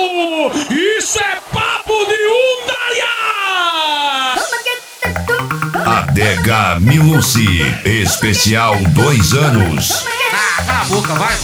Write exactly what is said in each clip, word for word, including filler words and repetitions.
Isso é papo de Undaria! Adega Miluci, especial dois anos. Ah, cala a boca, vai.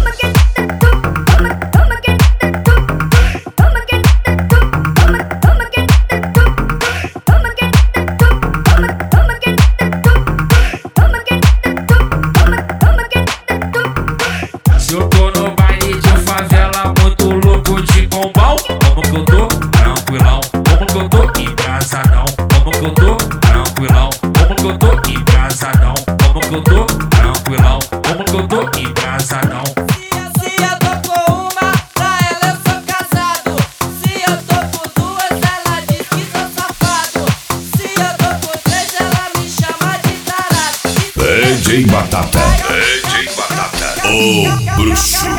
Se eu tô no baile de favela, muito louco de combão, como que eu tô? Tranquilão. Como que eu tô? Engraçadão. Como que eu tô? Tranquilão. Como que eu tô? Engraçadão. Como que eu tô? Tranquilão. Como que eu tô? Engraçadão. Se eu tô com uma, pra ela eu sou casado. Se eu tô com duas, ela diz que sou safado. Se eu tô com três, ela me chama de tarado. D J Batata, D J Batata, o bruxo.